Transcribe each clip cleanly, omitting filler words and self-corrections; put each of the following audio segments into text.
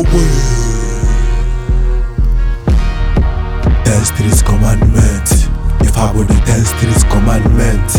away. 10 streets commandment. If I were the 10 streets commandment.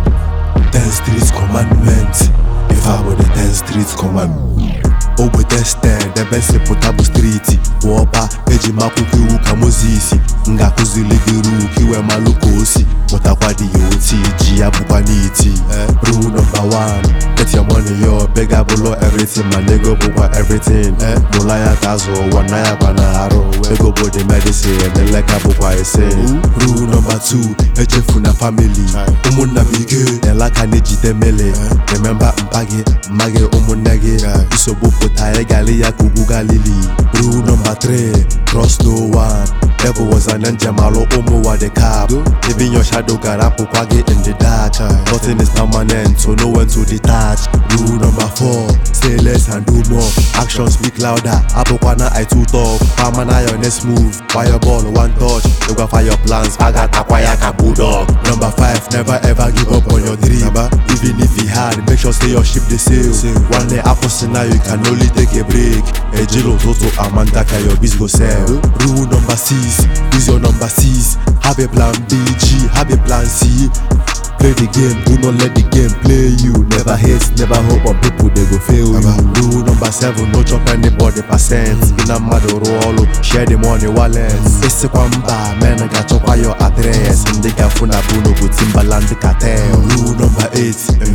10 streets commandment. If I were the 10 streets commandment. Ogbe tested, ebe sepụtabụ streeti Wọpa eji makwụkwọ iwu ka Mozisi Ngakụzili gị ru ka iwe malụ ka osi Mụtakwa dị ya oti ji ya bụkwa n'iti Rule number 1 Get your money yo, bega bụlọ everything ma nego bụkwa everything Mụla ya ka azụ ụwa na ya kwa na arụ Ego bụ the medicine, eleka bụkwa ese Rule number 2 Echefu na family Ụmụnna bụ ike, elaka na-ejide mele Remember mpa gị, mma gị ụmụnne gị Isogbu pụta gali ya kugu galili. Rule number 3 Trust no one. Devil was an angel malo omo the cap. Even your shadow got up in the dark. Nothing is permanent, so no one to detach. Rule number 4 Say less and do more. Actions speak louder. Apokwana I too talk. Pamana your next move. Fireball one touch. You go fire your plans. Agata kwaya kabu dog. Number 5 Never ever give up on your dream. Even if it hard, make sure stay your ship the sail. One day opposite now you can only take a break. Ejilo Toto Amandaka your biz go sell. Rule number 6 Use your number 6. Have a plan B, G, have a plan C. Play the game, do not let the game play you. Never hate, never hope on people, they go fail you. Rule number 7 No chop anybody percent. In a mado rolo, share the money wallets. It's a kwamba, man I got chop your address. And they can phone a buno go Timbaland cartel. Rule number 8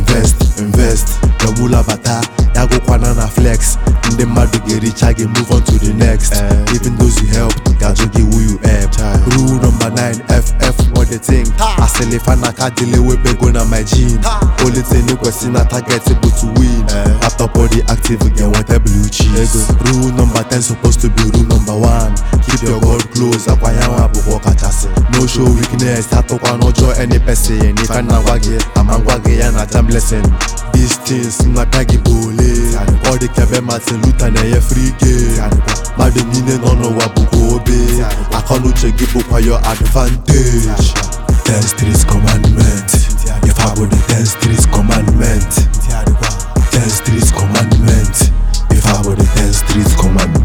Invest Your mula bata, yago kwana na flex. In the mad get rich, I can move on to the next. Even those you help, gajo give who you help. Rule number 9 FF what they think. I sell if I can't delay we be going on my gym. Only thing you question a target able to win. After body active again want a blue cheese. Rule number 10 supposed to be rule number 1. Keep your God close, akwayama buko kachase. No show weakness, tatokwa no joy any person. If I na wage, amangwage ya na jam blessing. These things na kagi bole. All the kebe Martin Luther na ye free game. Madu mine no no wabuko obe. Akonu chegi bukwa your advantage. 10 streets commandment. If I were the 10 streets commandment. 10 streets commandment. If I were the 10 streets commandment.